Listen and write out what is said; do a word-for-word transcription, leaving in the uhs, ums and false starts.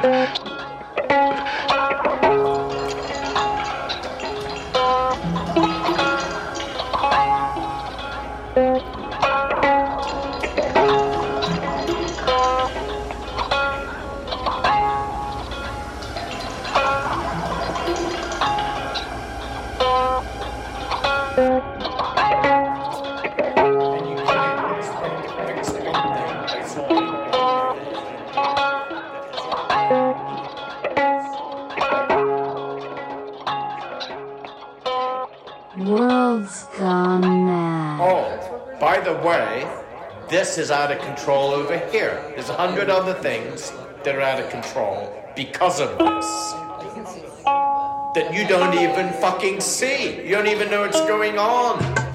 World's gone mad. Oh, by the way, this is out of control over here. There's a hundred other things that are out of control because of this. That you don't even fucking see. You don't even know what's going on.